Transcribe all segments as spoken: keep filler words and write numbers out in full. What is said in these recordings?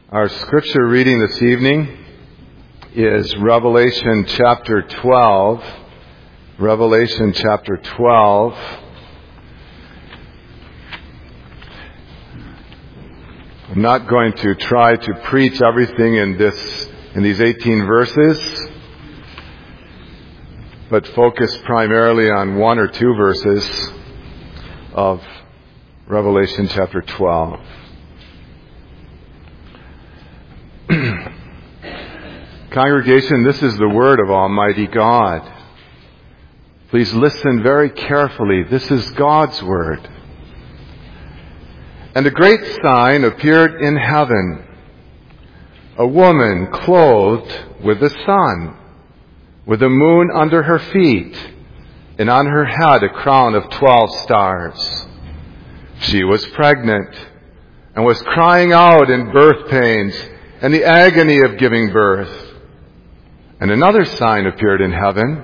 Our scripture reading this evening is Revelation chapter twelve. Revelation chapter twelve. I'm not going to try to preach everything in this in these eighteen verses, but focus primarily on one or two verses of Revelation chapter twelve. Congregation, this is the word of Almighty God. Please listen very carefully. This is God's word. And a great sign appeared in heaven, a woman clothed with the sun, with the moon under her feet, and on her head a crown of twelve stars. She was pregnant and was crying out in birth pains and the agony of giving birth. And another sign appeared in heaven.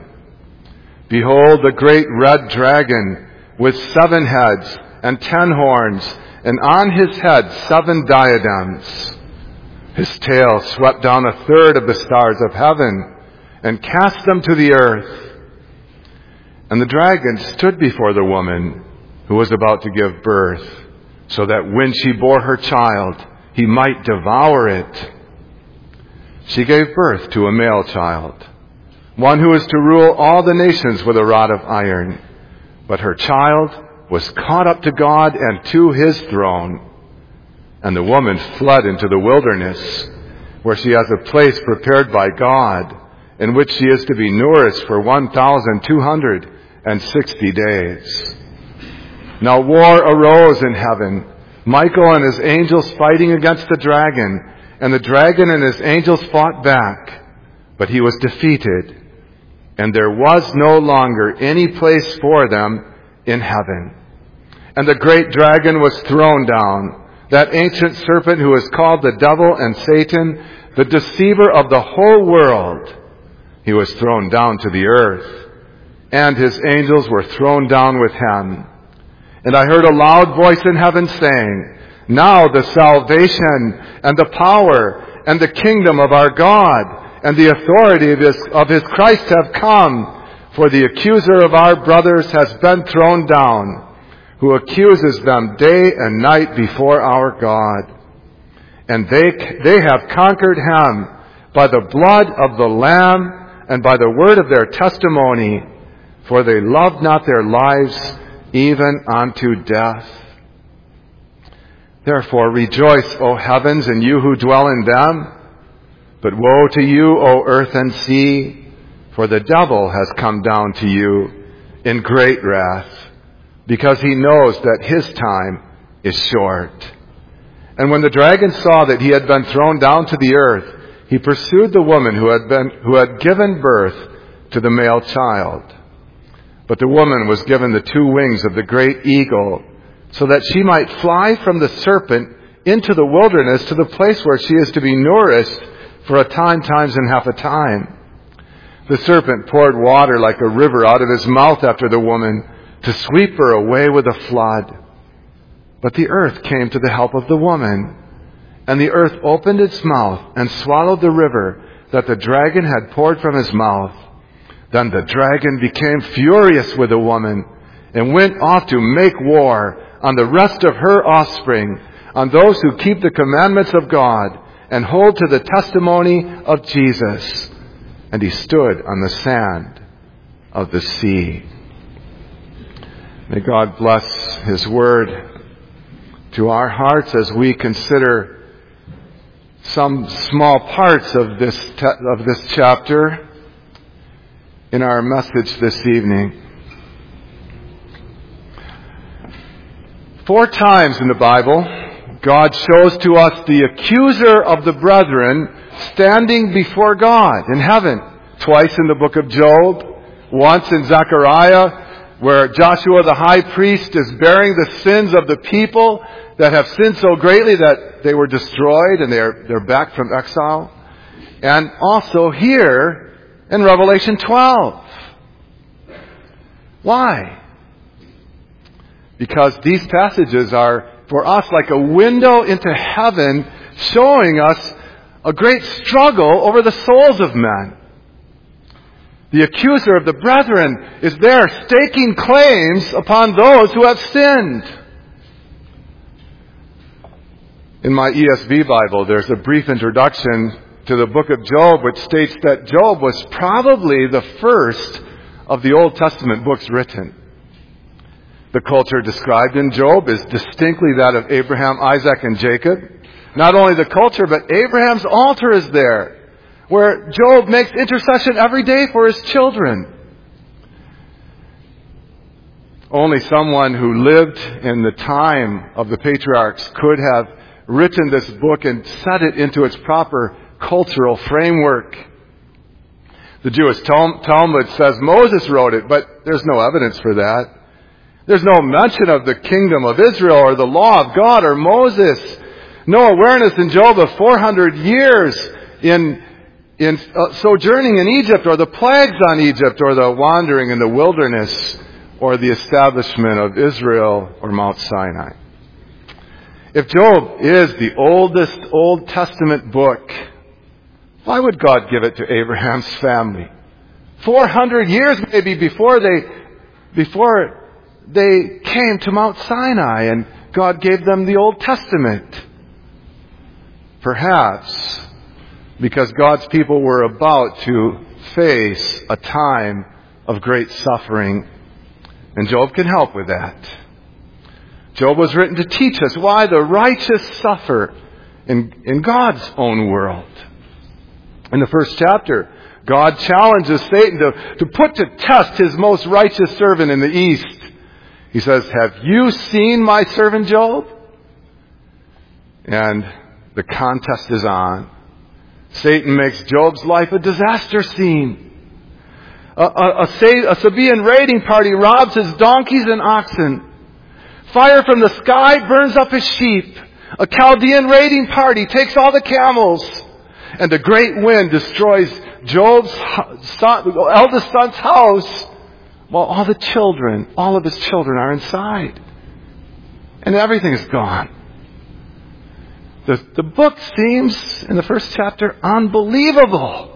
Behold, the great red dragon with seven heads and ten horns, and on his head seven diadems. His tail swept down a third of the stars of heaven and cast them to the earth. And the dragon stood before the woman who was about to give birth, so that when she bore her child, he might devour it. She gave birth to a male child, one who is to rule all the nations with a rod of iron. But her child was caught up to God and to his throne. And the woman fled into the wilderness, where she has a place prepared by God, in which she is to be nourished for one thousand two hundred sixty days. Now war arose in heaven, Michael and his angels fighting against the dragon. And the dragon and his angels fought back, but he was defeated, and there was no longer any place for them in heaven. And the great dragon was thrown down, that ancient serpent who is called the devil and Satan, the deceiver of the whole world. He was thrown down to the earth, and his angels were thrown down with him. And I heard a loud voice in heaven saying, Now the salvation and the power and the kingdom of our God and the authority of his, of his Christ have come, for the accuser of our brothers has been thrown down, who accuses them day and night before our God. And they, they have conquered him by the blood of the Lamb and by the word of their testimony, for they loved not their lives even unto death. Therefore rejoice, O heavens, and you who dwell in them. But woe to you, O earth and sea, for the devil has come down to you in great wrath, because he knows that his time is short. And when the dragon saw that he had been thrown down to the earth, he pursued the woman who had been, who had given birth to the male child. But the woman was given the two wings of the great eagle, so that she might fly from the serpent into the wilderness to the place where she is to be nourished for a time, times, and half a time. The serpent poured water like a river out of his mouth after the woman, to sweep her away with a flood. But the earth came to the help of the woman, and the earth opened its mouth and swallowed the river that the dragon had poured from his mouth. Then the dragon became furious with the woman, and went off to make war on the rest of her offspring, on those who keep the commandments of God and hold to the testimony of Jesus. And he stood on the sand of the sea. May God bless his word to our hearts as we consider some small parts of this te- of this chapter in our message this evening. Four times in the Bible, God shows to us the accuser of the brethren standing before God in heaven. Twice in the book of Job, once in Zechariah, where Joshua the high priest is bearing the sins of the people that have sinned so greatly that they were destroyed and they're, they're back from exile. And also here in Revelation twelve. Why? Because these passages are for us like a window into heaven showing us a great struggle over the souls of men. The accuser of the brethren is there staking claims upon those who have sinned. In my E S V Bible, there's a brief introduction to the book of Job, which states that Job was probably the first of the Old Testament books written. The culture described in Job is distinctly that of Abraham, Isaac, and Jacob. Not only the culture, but Abraham's altar is there, where Job makes intercession every day for his children. Only someone who lived in the time of the patriarchs could have written this book and set it into its proper cultural framework. The Jewish Talmud says Moses wrote it, but there's no evidence for that. There's no mention of the kingdom of Israel or the law of God or Moses. No awareness in Job of four hundred years in, in uh, sojourning in Egypt, or the plagues on Egypt, or the wandering in the wilderness, or the establishment of Israel or Mount Sinai. If Job is the oldest Old Testament book, why would God give it to Abraham's family? Four hundred years maybe before they, before they came to Mount Sinai and God gave them the Old Testament. Perhaps because God's people were about to face a time of great suffering. And Job can help with that. Job was written to teach us why the righteous suffer in, in God's own world. In the first chapter, God challenges Satan to, to put to test his most righteous servant in the east. He says, "Have you seen my servant Job?" And the contest is on. Satan makes Job's life a disaster scene. A, a, a, a Sabaean raiding party robs his donkeys and oxen. Fire from the sky burns up his sheep. A Chaldean raiding party takes all the camels. And a great wind destroys Job's son, eldest son's house, while all the children, all of his children are inside. And everything is gone. The, the book seems, in the first chapter, unbelievable.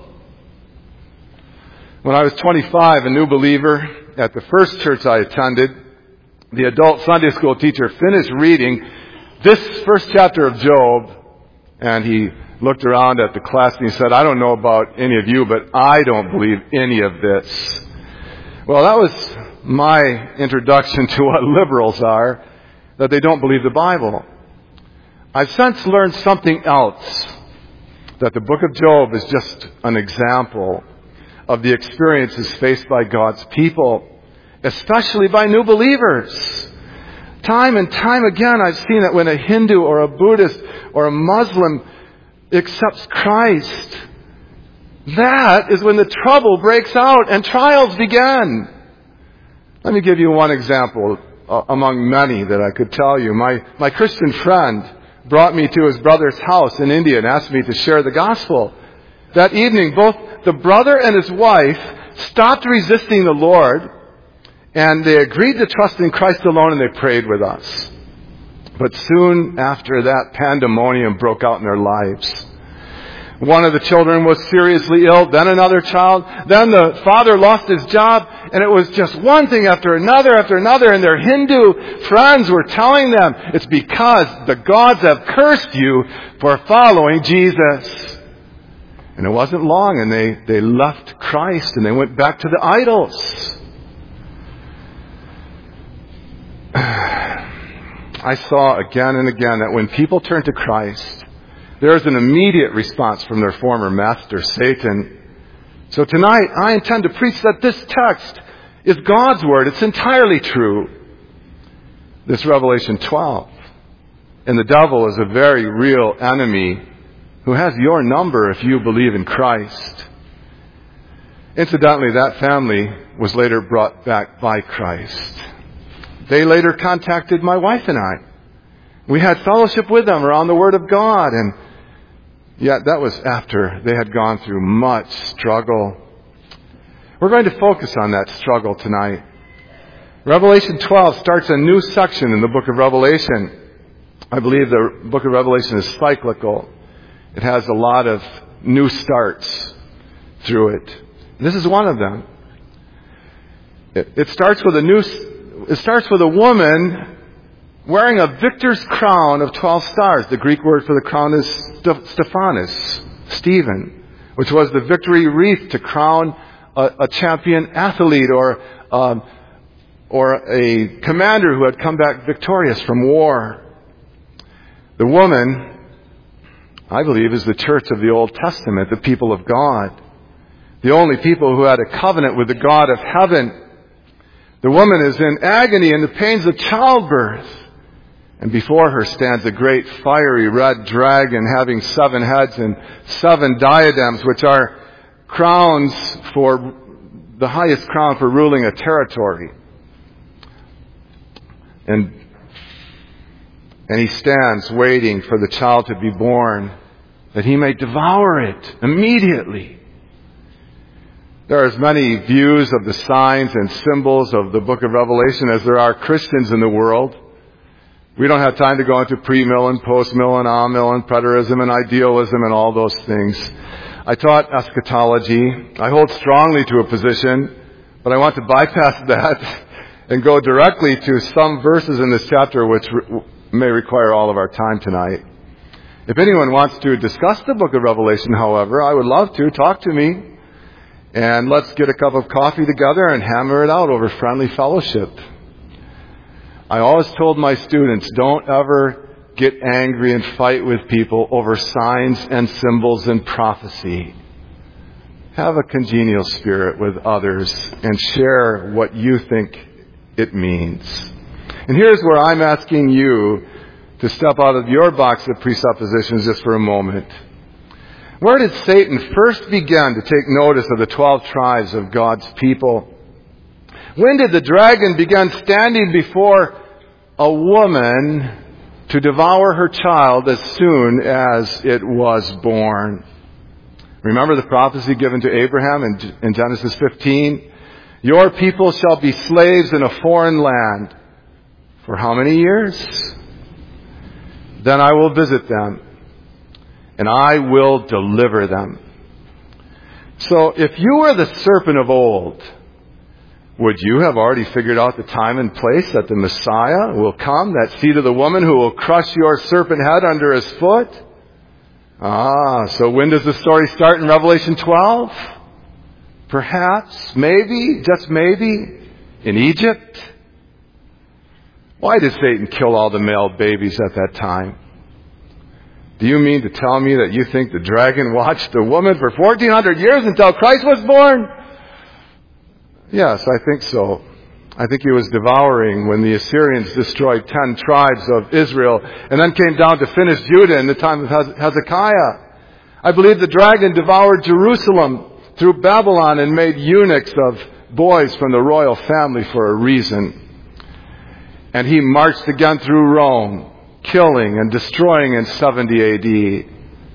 When I was twenty-five, a new believer, at the first church I attended, the adult Sunday school teacher finished reading this first chapter of Job, and he looked around at the class and he said, "I don't know about any of you, but I don't believe any of this." Well, that was my introduction to what liberals are, that they don't believe the Bible. I've since learned something else, that the book of Job is just an example of the experiences faced by God's people, especially by new believers. Time and time again, I've seen that when a Hindu or a Buddhist or a Muslim accepts Christ, that is when the trouble breaks out and trials begin. Let me give you one example uh, among many that I could tell you. My, my Christian friend brought me to his brother's house in India and asked me to share the gospel. That evening, both the brother and his wife stopped resisting the Lord, and they agreed to trust in Christ alone, and they prayed with us. But soon after that, pandemonium broke out in their lives. One of the children was seriously ill, then another child, then the father lost his job, and it was just one thing after another after another, and their Hindu friends were telling them, "It's because the gods have cursed you for following Jesus." And it wasn't long, and they, they left Christ, and they went back to the idols. I saw again and again that when people turn to Christ, there is an immediate response from their former master, Satan. So tonight, I intend to preach that this text is God's Word. It's entirely true. This Revelation twelve. And the devil is a very real enemy who has your number if you believe in Christ. Incidentally, that family was later brought back by Christ. They later contacted my wife and I. We had fellowship with them around the Word of God, and yet that was after they had gone through much struggle. We're going to focus on that struggle tonight. Revelation twelve starts a new section in the book of Revelation. I believe the book of Revelation is cyclical. It has a lot of new starts through it. This is one of them. It, it starts with a new, it starts with a woman wearing a victor's crown of twelve stars. The Greek word for the crown is Stephanos, Stephen, which was the victory wreath to crown a, a champion athlete or um, or a commander who had come back victorious from war. The woman, I believe, is the church of the Old Testament, the people of God. The only people who had a covenant with the God of heaven. The woman is in agony in the pains of childbirth. And before her stands a great fiery red dragon having seven heads and seven diadems, which are crowns for the highest crown for ruling a territory. And And he stands waiting for the child to be born, that he may devour it immediately. There are as many views of the signs and symbols of the book of Revelation as there are Christians in the world. We don't have time to go into pre-mill and post-mill and a-mill and preterism and idealism and all those things. I taught eschatology. I hold strongly to a position, but I want to bypass that and go directly to some verses in this chapter which may require all of our time tonight. If anyone wants to discuss the book of Revelation, however, I would love to. Talk to me. And let's get a cup of coffee together and hammer it out over friendly fellowship. I always told my students, don't ever get angry and fight with people over signs and symbols and prophecy. Have a congenial spirit with others and share what you think it means. And here's where I'm asking you to step out of your box of presuppositions just for a moment. Where did Satan first begin to take notice of the twelve tribes of God's people? When did the dragon begin standing before a woman to devour her child as soon as it was born? Remember the prophecy given to Abraham in, in Genesis fifteen? Your people shall be slaves in a foreign land. For how many years? Then I will visit them, and I will deliver them. So if you were the serpent of old, would you have already figured out the time and place that the Messiah will come, that seed of the woman who will crush your serpent head under his foot? Ah, so when does the story start in Revelation twelve? Perhaps, maybe, just maybe, in Egypt. Why did Satan kill all the male babies at that time? Do you mean to tell me that you think the dragon watched the woman for fourteen hundred years until Christ was born? Yes, I think so. I think he was devouring when the Assyrians destroyed ten tribes of Israel and then came down to finish Judah in the time of Hezekiah. I believe the dragon devoured Jerusalem through Babylon and made eunuchs of boys from the royal family for a reason. And he marched again through Rome, killing and destroying in seventy A D.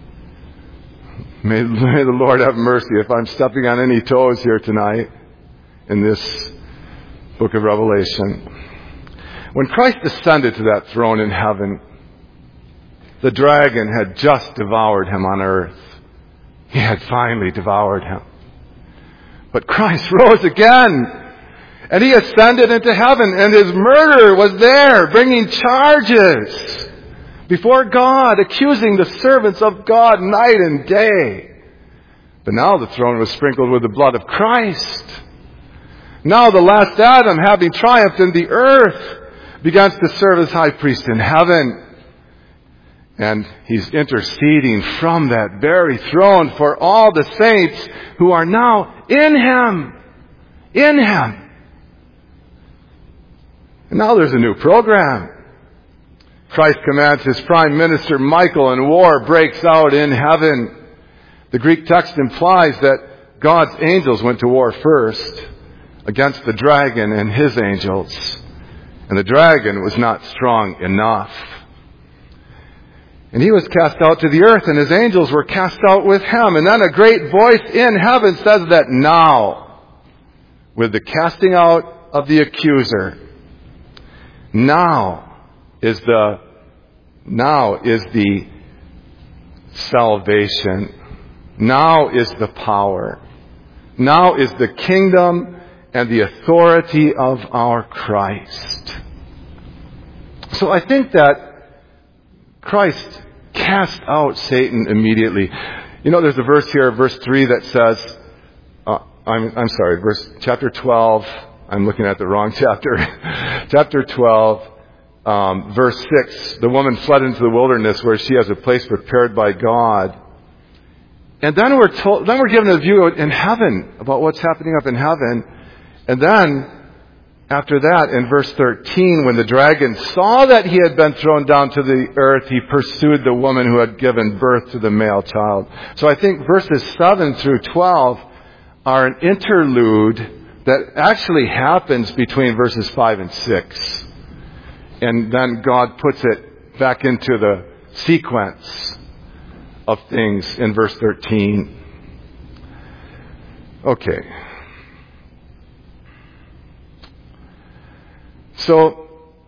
May, may the Lord have mercy if I'm stepping on any toes here tonight in this book of Revelation. When Christ ascended to that throne in heaven, the dragon had just devoured him on earth. He had finally devoured him. But Christ rose again. And he ascended into heaven, and his murderer was there, bringing charges before God, accusing the servants of God night and day. But now the throne was sprinkled with the blood of Christ. Now the last Adam, having triumphed in the earth, begins to serve as high priest in heaven. And he's interceding from that very throne for all the saints who are now in him. In him. And now there's a new program. Christ commands his prime minister Michael, and war breaks out in heaven. The Greek text implies that God's angels went to war first against the dragon and his angels. And the dragon was not strong enough. And he was cast out to the earth, and his angels were cast out with him. And then a great voice in heaven says that now, with the casting out of the accuser, now is the Now is the salvation. Now is the power. Now is the kingdom and the authority of our Christ. So I think that Christ cast out Satan immediately. You know, there's a verse here, verse three, that says, uh, I'm, I'm sorry, verse chapter twelve. I'm looking at the wrong chapter. Chapter twelve, um, verse six. The woman fled into the wilderness where she has a place prepared by God. And then we're told, then we're given a view in heaven about what's happening up in heaven. And then, after that, in verse thirteen, when the dragon saw that he had been thrown down to the earth, he pursued the woman who had given birth to the male child. So I think verses seven through twelve are an interlude that actually happens between verses five and six. And then God puts it back into the sequence of things in verse thirteen. Okay. So,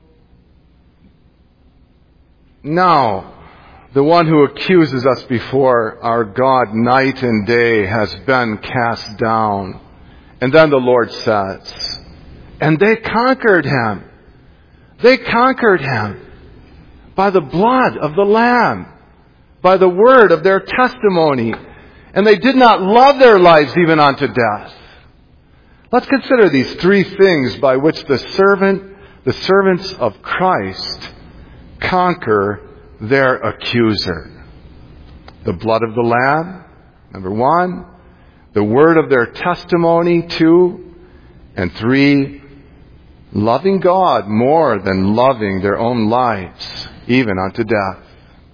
now, the one who accuses us before our God night and day has been cast down. And then the Lord says, and they conquered him. They conquered him by the blood of the Lamb, by the word of their testimony. And they did not love their lives even unto death. Let's consider these three things by which the servant The servants of Christ conquer their accuser. The blood of the Lamb, number one. The word of their testimony, two. And three, loving God more than loving their own lives, even unto death.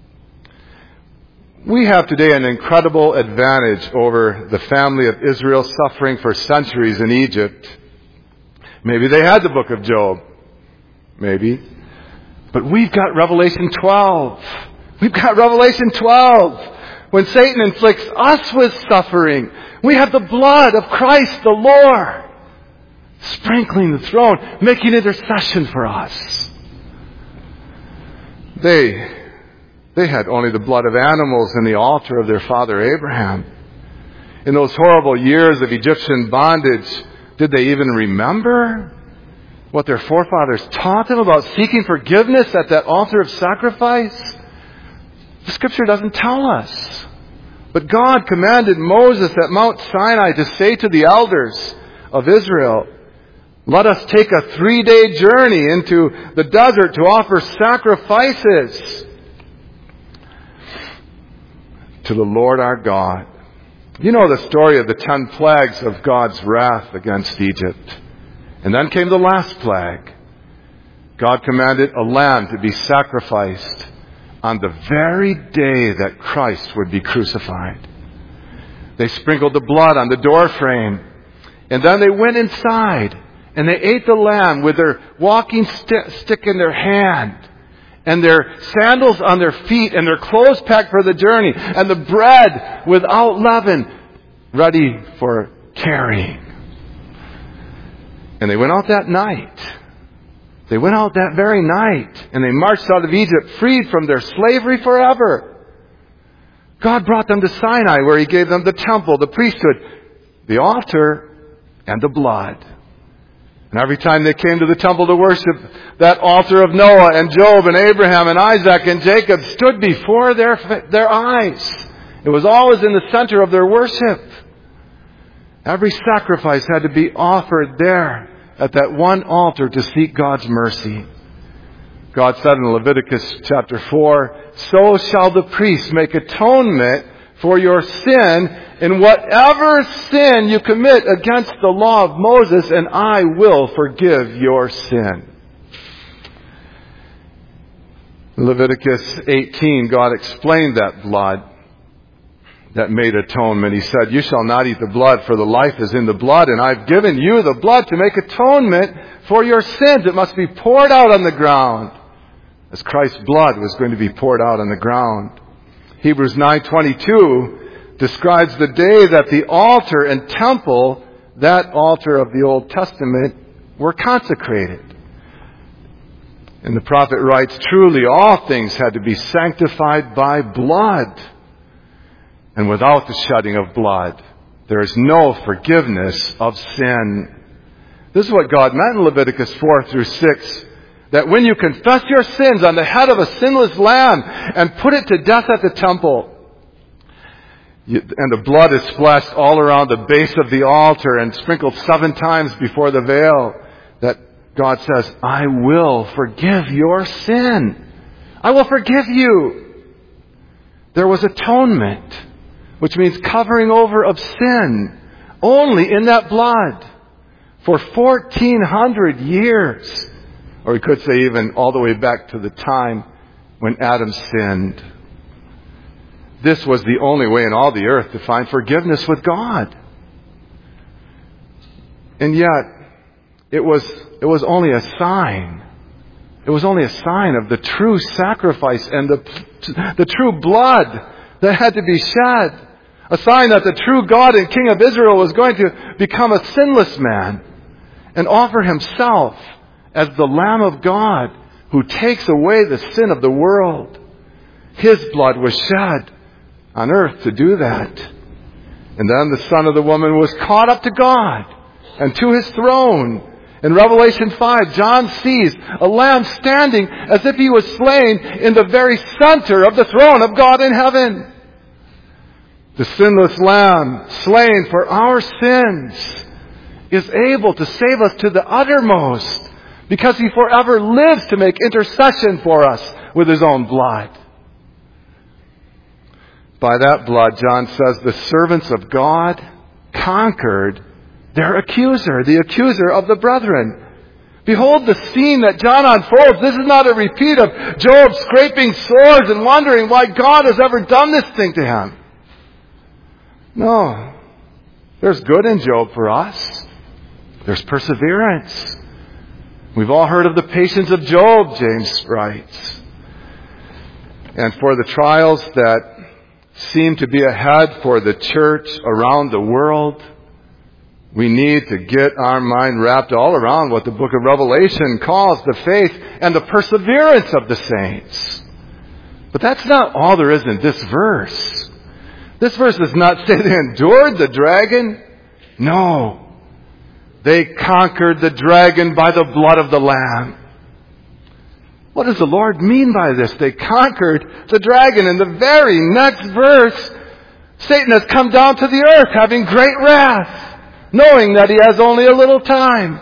We have today an incredible advantage over the family of Israel suffering for centuries in Egypt. Maybe they had the book of Job. Maybe. But we've got Revelation twelve. We've got Revelation twelve. When Satan inflicts us with suffering, we have the blood of Christ the Lord sprinkling the throne, making intercession for us. They, they had only the blood of animals in the altar of their father Abraham. In those horrible years of Egyptian bondage, did they even remember what their forefathers taught them about seeking forgiveness at that altar of sacrifice? The Scripture doesn't tell us. But God commanded Moses at Mount Sinai to say to the elders of Israel, let us take a three-day journey into the desert to offer sacrifices to the Lord our God. You know the story of the ten plagues of God's wrath against Egypt. And then came the last plague. God commanded a lamb to be sacrificed on the very day that Christ would be crucified. They sprinkled the blood on the doorframe. And then they went inside and they ate the lamb with their walking st- stick in their hand and their sandals on their feet and their clothes packed for the journey and the bread without leaven ready for carrying. And they went out that night. They went out that very night. And they marched out of Egypt freed from their slavery forever. God brought them to Sinai where He gave them the temple, the priesthood, the altar, and the blood. And every time they came to the temple to worship, that altar of Noah and Job and Abraham and Isaac and Jacob stood before their, their eyes. It was always in the center of their worship. Every sacrifice had to be offered there at that one altar to seek God's mercy. God said in Leviticus chapter four, so shall the priest make atonement for your sin in whatever sin you commit against the law of Moses, and I will forgive your sin. In Leviticus eighteen, God explained that blood that made atonement. He said, you shall not eat the blood, for the life is in the blood, and I've given you the blood to make atonement for your sins. It must be poured out on the ground, as Christ's blood was going to be poured out on the ground. Hebrews nine twenty-two describes the day that the altar and temple, that altar of the Old Testament, were consecrated. And the prophet writes, truly all things had to be sanctified by blood. And without the shedding of blood, there is no forgiveness of sin. This is what God meant in Leviticus four through six. That when you confess your sins on the head of a sinless lamb and put it to death at the temple, you, and the blood is splashed all around the base of the altar and sprinkled seven times before the veil, that God says, I will forgive your sin. I will forgive you. There was atonement, which means covering over of sin, only in that blood for fourteen hundred years. Or we could say even all the way back to the time when Adam sinned. This was the only way in all the earth to find forgiveness with God. And yet, it was, it was only a sign. It was only a sign of the true sacrifice and the, the true blood that had to be shed. A sign that the true God and King of Israel was going to become a sinless man and offer himself as the Lamb of God who takes away the sin of the world. His blood was shed on earth to do that. And then the Son of the woman was caught up to God and to His throne. In Revelation five, John sees a lamb standing as if he was slain in the very center of the throne of God in heaven. The sinless lamb, slain for our sins, is able to save us to the uttermost because He forever lives to make intercession for us with His own blood. By that blood, John says, the servants of God conquered their accuser, the accuser of the brethren. Behold the scene that John unfolds. This is not a repeat of Job scraping sores and wondering why God has ever done this thing to him. No. There's good in Job for us. There's perseverance. We've all heard of the patience of Job, James writes. And for the trials that seem to be ahead for the church around the world, we need to get our mind wrapped all around what the book of Revelation calls the faith and the perseverance of the saints. But that's not all there is in this verse. This verse does not say they endured the dragon. No. They conquered the dragon by the blood of the Lamb. What does the Lord mean by this? They conquered the dragon. In the very next verse, Satan has come down to the earth having great wrath, knowing that he has only a little time.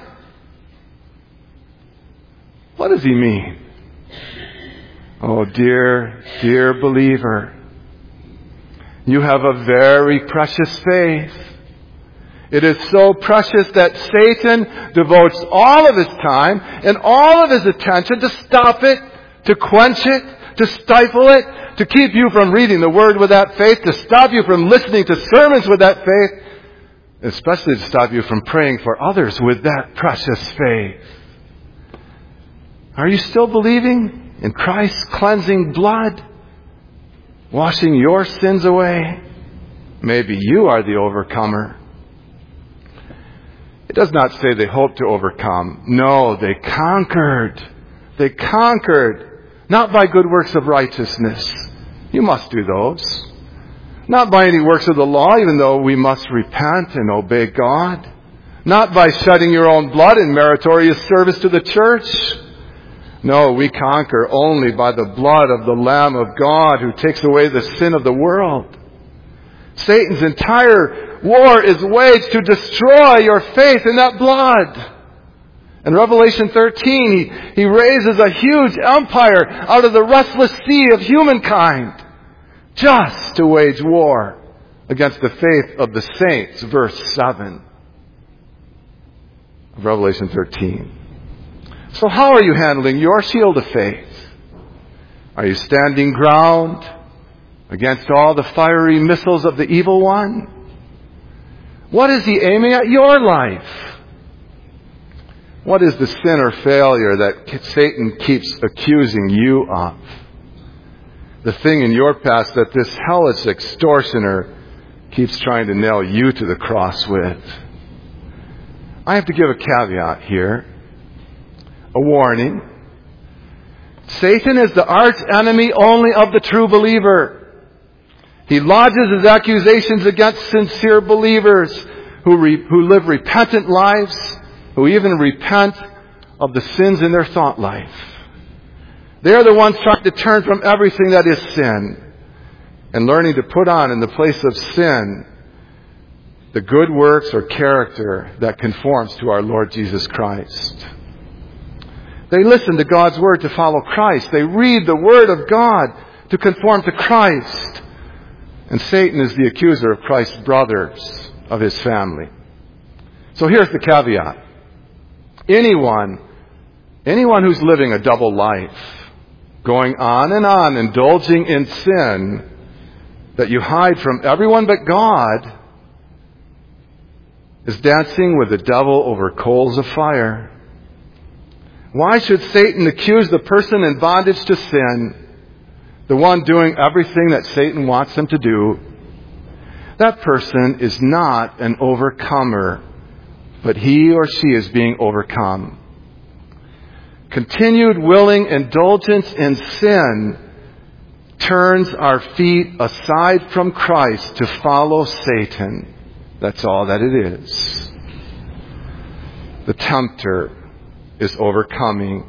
What does he mean? Oh, dear, dear believer, you have a very precious faith. It is so precious that Satan devotes all of his time and all of his attention to stop it, to quench it, to stifle it, to keep you from reading the Word with that faith, to stop you from listening to sermons with that faith, especially to stop you from praying for others with that precious faith. Are you still believing in Christ's cleansing blood, washing your sins away? Maybe you are the overcomer. It does not say they hoped to overcome. No, they conquered. They conquered. Not by good works of righteousness. You must do those. Not by any works of the law, even though we must repent and obey God. Not by shedding your own blood in meritorious service to the church. No, we conquer only by the blood of the Lamb of God who takes away the sin of the world. Satan's entire war is waged to destroy your faith in that blood. In Revelation thirteen, he, he raises a huge empire out of the restless sea of humankind just to wage war against the faith of the saints. Verse seven of Revelation thirteen. So how are you handling your shield of faith? Are you standing ground against all the fiery missiles of the evil one? What is he aiming at your life? What is the sin or failure that Satan keeps accusing you of? The thing in your past that this hellish extortioner keeps trying to nail you to the cross with. I have to give a caveat here. A warning. Satan is the arch enemy only of the true believer. He lodges his accusations against sincere believers who, re, who live repentant lives, who even repent of the sins in their thought life. They are the ones trying to turn from everything that is sin and learning to put on in the place of sin the good works or character that conforms to our Lord Jesus Christ. They listen to God's Word to follow Christ. They read the Word of God to conform to Christ. And Satan is the accuser of Christ's brothers, of his family. So here's the caveat. Anyone, anyone who's living a double life, going on and on, indulging in sin that you hide from everyone but God, is dancing with the devil over coals of fire. Why should Satan accuse the person in bondage to sin, the one doing everything that Satan wants him to do? That person is not an overcomer, but he or she is being overcome. Continued willing indulgence in sin turns our feet aside from Christ to follow Satan. That's all that it is. The tempter is overcoming.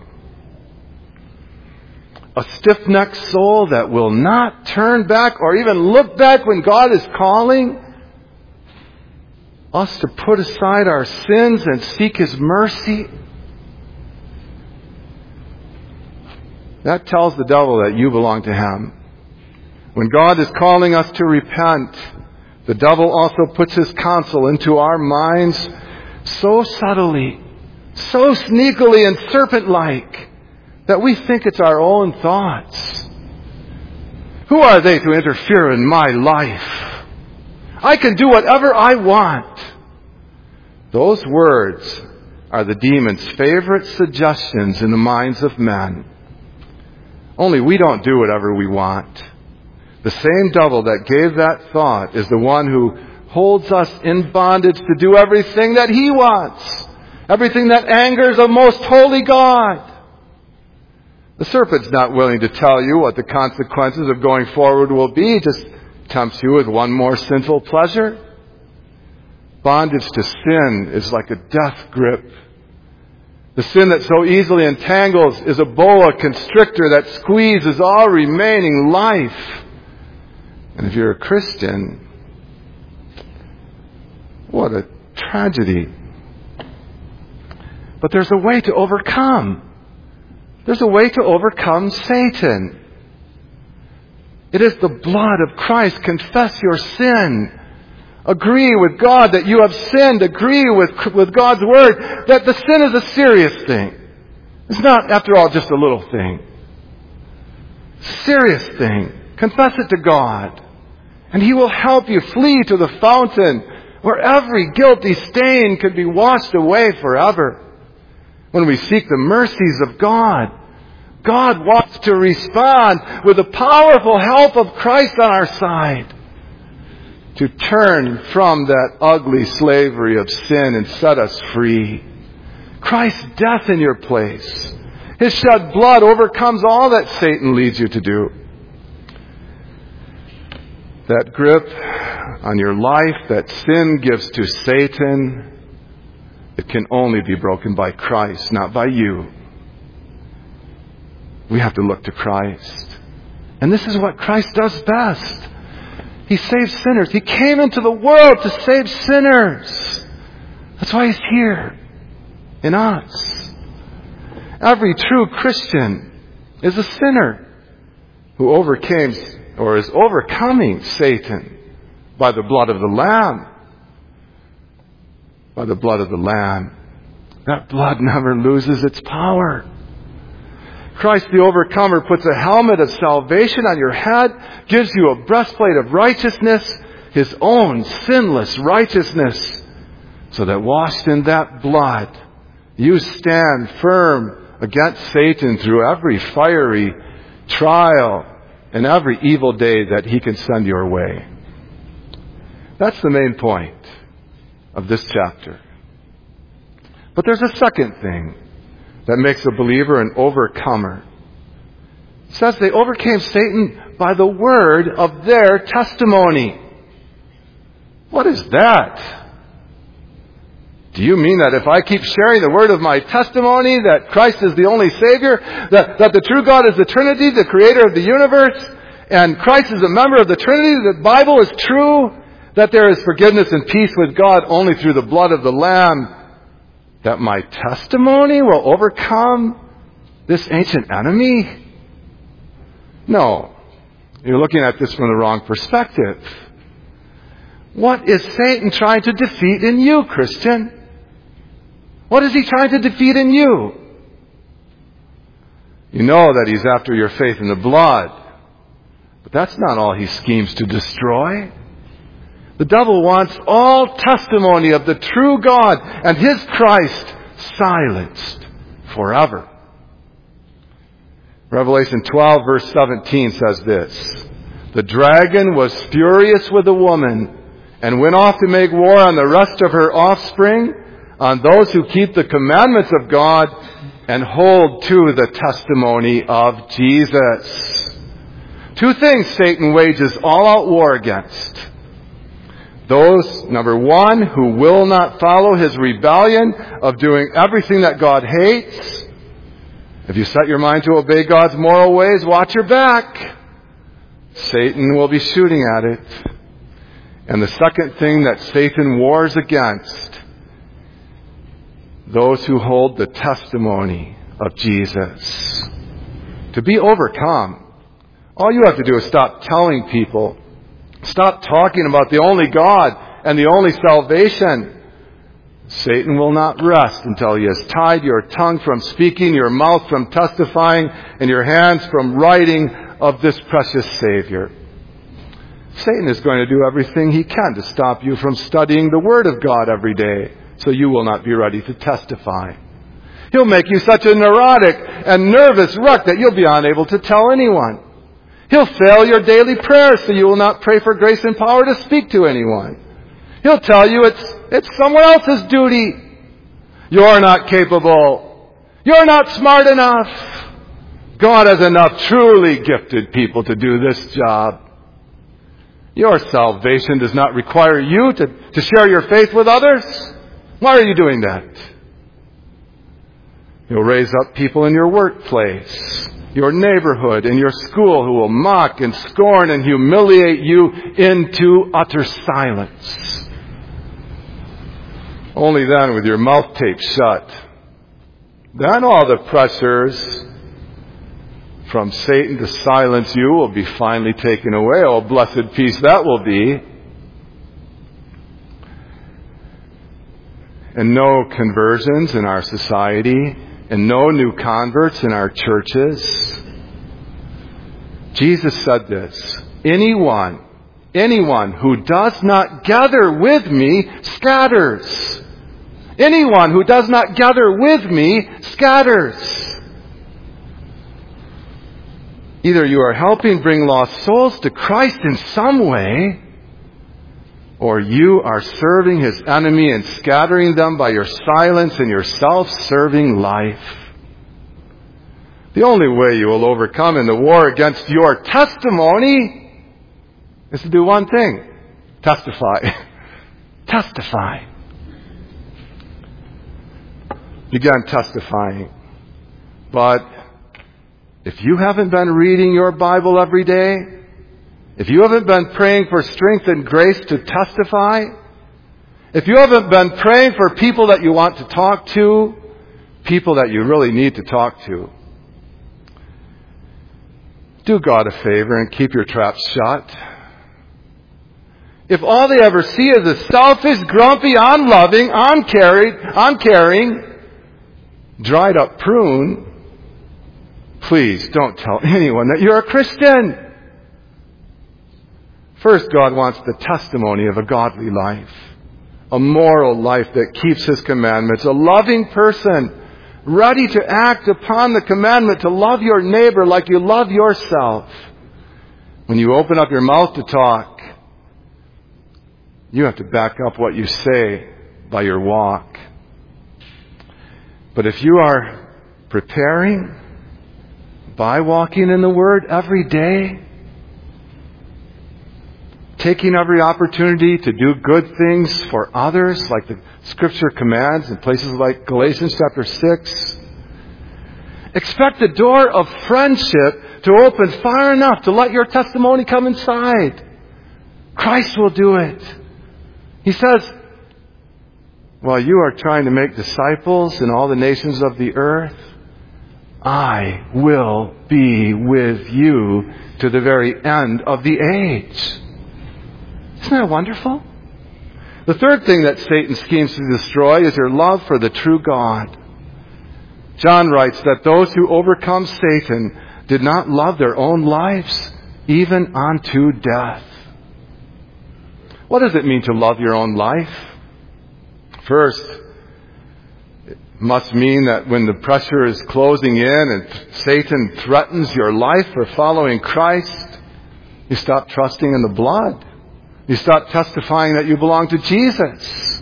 A stiff-necked soul that will not turn back or even look back when God is calling us to put aside our sins and seek His mercy. That tells the devil that you belong to him. When God is calling us to repent, the devil also puts his counsel into our minds so subtly, so sneakily and serpent-like, that we think it's our own thoughts. Who are they to interfere in my life? I can do whatever I want. Those words are the demon's favorite suggestions in the minds of men. Only we don't do whatever we want. The same devil that gave that thought is the one who holds us in bondage to do everything that he wants. Everything that angers a most holy God. The serpent's not willing to tell you what the consequences of going forward will be. He just tempts you with one more sinful pleasure. Bondage to sin is like a death grip. The sin that so easily entangles is a boa constrictor that squeezes all remaining life. And if you're a Christian, what a tragedy. But there's a way to overcome. There's a way to overcome Satan. It is the blood of Christ. Confess your sin. Agree with God that you have sinned. Agree with, with God's Word that the sin is a serious thing. It's not, after all, just a little thing. Serious thing. Confess it to God. And He will help you flee to the fountain where every guilty stain could be washed away forever. When we seek the mercies of God, God wants to respond with the powerful help of Christ on our side to turn from that ugly slavery of sin and set us free. Christ's death in your place, His shed blood overcomes all that Satan leads you to do. That grip on your life that sin gives to Satan, it can only be broken by Christ, not by you. We have to look to Christ. And this is what Christ does best. He saves sinners. He came into the world to save sinners. That's why He's here in us. Every true Christian is a sinner who overcame or is overcoming Satan by the blood of the Lamb. By the blood of the Lamb. That blood never loses its power. Christ the overcomer puts a helmet of salvation on your head, gives you a breastplate of righteousness, His own sinless righteousness, so that washed in that blood, you stand firm against Satan through every fiery trial and every evil day that he can send your way. That's the main point of this chapter. But there's a second thing that makes a believer an overcomer. It says they overcame Satan by the word of their testimony. What is that? Do you mean that if I keep sharing the word of my testimony, that Christ is the only Savior, that, that the true God is the Trinity, the creator of the universe, and Christ is a member of the Trinity, that the Bible is true, that there is forgiveness and peace with God only through the blood of the Lamb, that my testimony will overcome this ancient enemy? No. You're looking at this from the wrong perspective. What is Satan trying to defeat in you, Christian? What is he trying to defeat in you? You know that he's after your faith in the blood. But that's not all he schemes to destroy. The devil wants all testimony of the true God and His Christ silenced forever. Revelation twelve verse seventeen says this: "The dragon was furious with the woman and went off to make war on the rest of her offspring, on those who keep the commandments of God and hold to the testimony of Jesus." Two things Satan wages all-out war against. Those, number one, who will not follow his rebellion of doing everything that God hates. If you set your mind to obey God's moral ways, watch your back. Satan will be shooting at it. And the second thing that Satan wars against, those who hold the testimony of Jesus. To be overcome, all you have to do is stop telling people, stop talking about the only God and the only salvation. Satan will not rest until he has tied your tongue from speaking, your mouth from testifying, and your hands from writing of this precious Savior. Satan is going to do everything he can to stop you from studying the Word of God every day, so you will not be ready to testify. He'll make you such a neurotic and nervous wreck that you'll be unable to tell anyone. He'll fail your daily prayers so you will not pray for grace and power to speak to anyone. He'll tell you it's, it's someone else's duty. You're not capable. You're not smart enough. God has enough truly gifted people to do this job. Your salvation does not require you to, to share your faith with others. Why are you doing that? You'll raise up people in your workplace, your neighborhood, and your school who will mock and scorn and humiliate you into utter silence. Only then, with your mouth taped shut, then all the pressures from Satan to silence you will be finally taken away. Oh, blessed peace that will be. And no conversions in our society, and no new converts in our churches. Jesus said this: Anyone, anyone who does not gather with me scatters. Anyone who does not gather with me scatters. Either you are helping bring lost souls to Christ in some way, or you are serving His enemy and scattering them by your silence and your self-serving life. The only way you will overcome in the war against your testimony is to do one thing: testify. Testify. Begin testifying. But if you haven't been reading your Bible every day, if you haven't been praying for strength and grace to testify, if you haven't been praying for people that you want to talk to, people that you really need to talk to, do God a favor and keep your trap shut. If all they ever see is a selfish, grumpy, unloving, uncaring, uncaring, dried up prune, please don't tell anyone that you're a Christian. First, God wants the testimony of a godly life, a moral life that keeps His commandments, a loving person, ready to act upon the commandment to love your neighbor like you love yourself. When you open up your mouth to talk, you have to back up what you say by your walk. But if you are preparing, By walking in the Word every day. Taking every opportunity to do good things for others, like the Scripture commands in places like Galatians chapter six. Expect the door of friendship to open far enough to let your testimony come inside. Christ will do it. He says, while you are trying to make disciples in all the nations of the earth, I will be with you to the very end of the age. Isn't that wonderful? The third thing that Satan schemes to destroy is your love for the true God. John writes that those who overcome Satan did not love their own lives, even unto death. What does it mean to love your own life? First, it must mean that when the pressure is closing in and Satan threatens your life for following Christ, you stop trusting in the blood. You stop testifying that you belong to Jesus.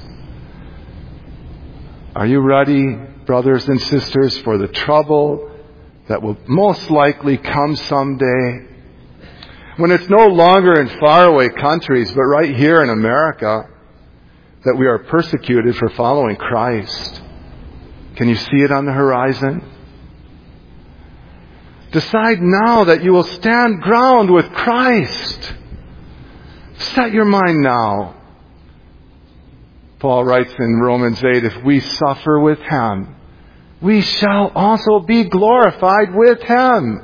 Are you ready, brothers and sisters, for the trouble that will most likely come someday? When it's no longer in faraway countries, but right here in America, that we are persecuted for following Christ. Can you see it on the horizon? Decide now that you will stand ground with Christ. Set your mind now. Paul writes in Romans eight, if we suffer with Him, we shall also be glorified with Him.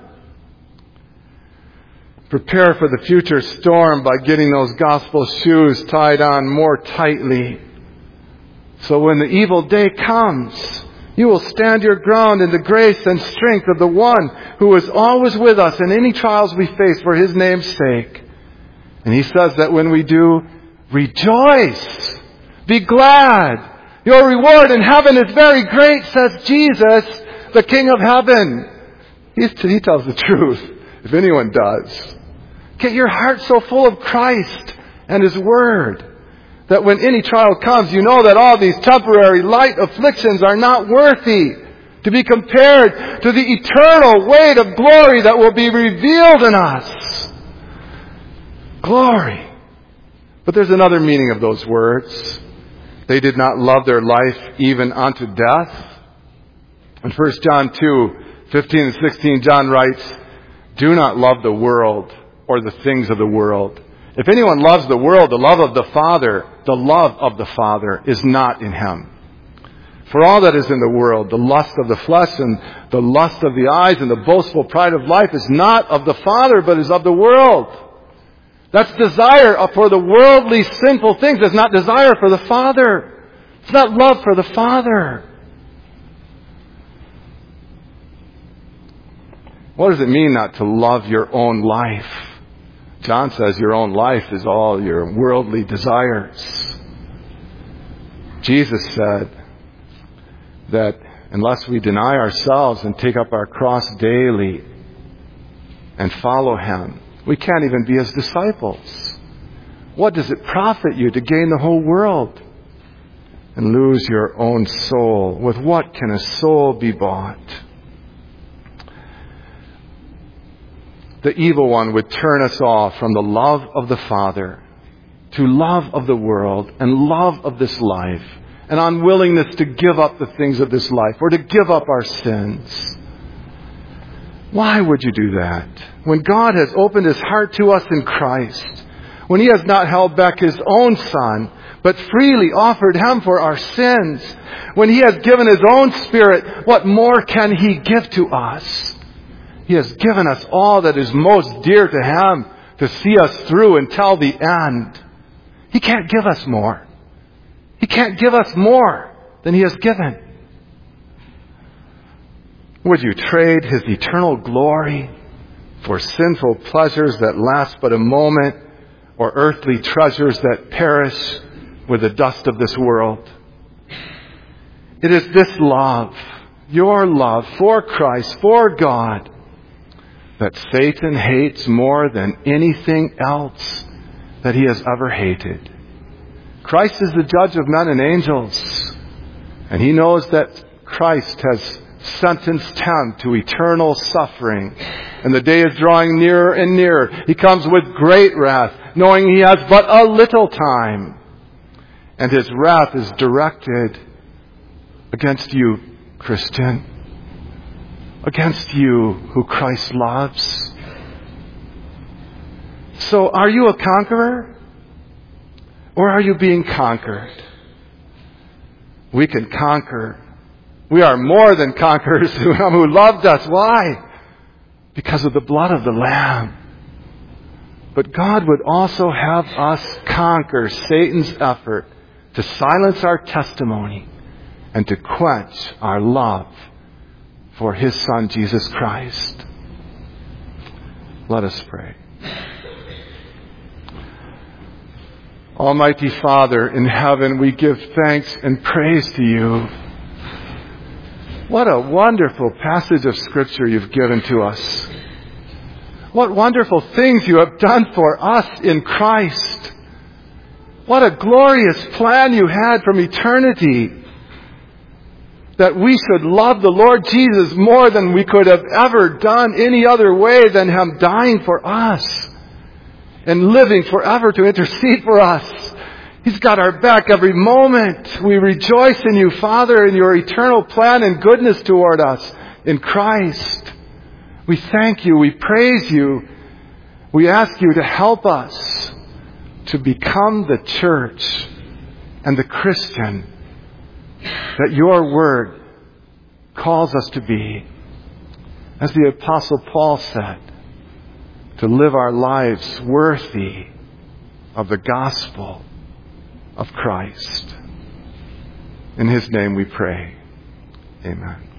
Prepare for the future storm by getting those gospel shoes tied on more tightly. So when the evil day comes, you will stand your ground in the grace and strength of the one who is always with us in any trials we face for His name's sake. And He says that when we do, rejoice, be glad. Your reward in heaven is very great, says Jesus, the King of heaven. He tells the truth, if anyone does. Get your heart so full of Christ and His Word that when any trial comes, you know that all these temporary light afflictions are not worthy to be compared to the eternal weight of glory that will be revealed in us. Glory. But there's another meaning of those words. They did not love their life even unto death. In First John two, fifteen and sixteen, John writes, do not love the world or the things of the world. If anyone loves the world, the love of the Father, the love of the Father is not in him. For all that is in the world, the lust of the flesh and the lust of the eyes and the boastful pride of life is not of the Father, but is of the world. That's desire for the worldly sinful things. It's not desire for the Father. It's not love for the Father. What does it mean not to love your own life? John says your own life is all your worldly desires. Jesus said that unless we deny ourselves and take up our cross daily and follow Him, we can't even be His disciples. What does it profit you to gain the whole world and lose your own soul? With what can a soul be bought? The evil one would turn us off from the love of the Father to love of the world and love of this life, an unwillingness to give up the things of this life or to give up our sins. Why would you do that? When God has opened His heart to us in Christ, when He has not held back His own Son, but freely offered Him for our sins, when He has given His own Spirit, what more can He give to us? He has given us all that is most dear to Him to see us through until the end. He can't give us more. He can't give us more than He has given. Would you trade His eternal glory for sinful pleasures that last but a moment, or earthly treasures that perish with the dust of this world? It is this love, your love for Christ, for God, that Satan hates more than anything else that he has ever hated. Christ is the judge of men and angels, and he knows that Christ has sentenced him to eternal suffering. And the day is drawing nearer and nearer. He comes with great wrath, knowing he has but a little time. And his wrath is directed against you, Christian. Against you who Christ loves. So are you a conqueror? Or are you being conquered? We can conquer. We are more than conquerors through Him who loved us. Why? Because of the blood of the Lamb. But God would also have us conquer Satan's effort to silence our testimony and to quench our love for His Son, Jesus Christ. Let us pray. Almighty Father in heaven, we give thanks and praise to You. What a wonderful passage of Scripture You've given to us. What wonderful things You have done for us in Christ. What a glorious plan You had from eternity. That we should love the Lord Jesus more than we could have ever done any other way than Him dying for us. And living forever to intercede for us. He's got our back every moment. We rejoice in You, Father, in Your eternal plan and goodness toward us in Christ. We thank You. We praise You. We ask You to help us to become the church and the Christian that Your Word calls us to be. As the Apostle Paul said, to live our lives worthy of the gospel of Christ. In His name we pray. Amen.